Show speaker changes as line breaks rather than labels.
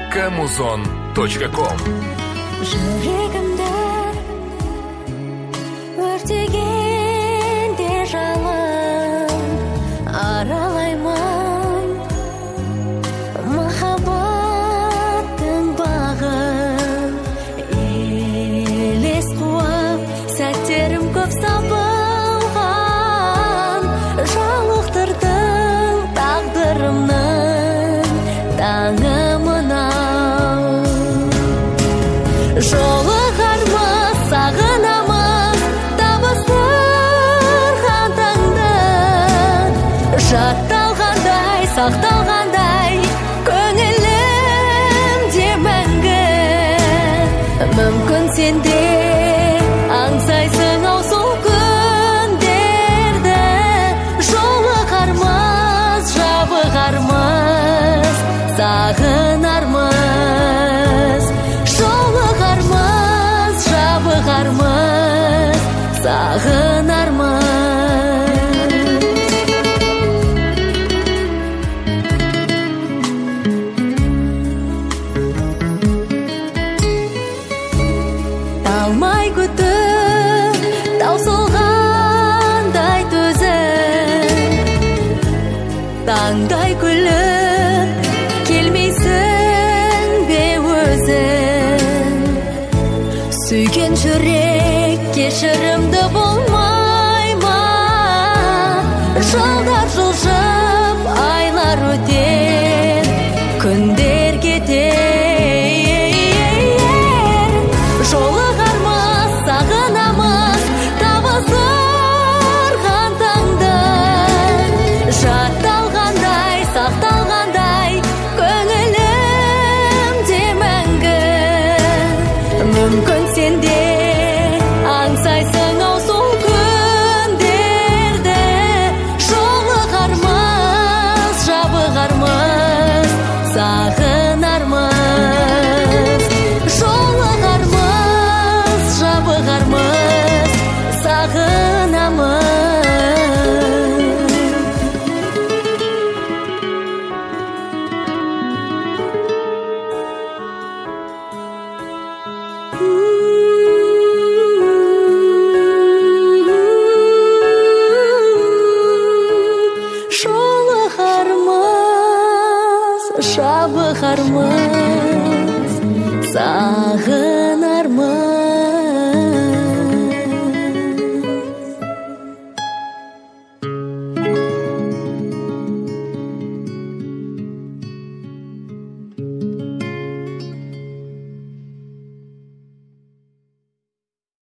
kmuzon.com.
Жүрегімді өртегенде жалын аралаймын, махаббаттың бағын елес қуып, сәттерім көп сабылған, жалықтырдың тағдырымның таңымын-ау. Жолығармыз, сағынамыз, табыстырған таңды, жатталғандай, сақталғандай, көңілімде мәңгі. Мүмкін сен де аңсайсың ау сол күндерді. Жолығармыз, жабығармыз, сағынармыз. Жолығармыз, жабығармыз, сағынармыз. Талмай күтіп, таусылғандай төзім, таңдай күліп, келмейсің бе өзің? Сүйген жүрек кешірімді болмай ма? Жылдар жылжып, айлар өтер, күндер кетер. Жолығармыз, сағынамыз, табыстырған таңды, жатталғандай, сақталғандай, көңілімде мәңгі. Мүмкін сен де аңсайсың ау сол күндерді. Жолығармыз, жабығармыз, сағынармыз. Жолығармыз, жабығармыз, сағынамыз. Жолығармыз, жабығармыз, сағынамыз.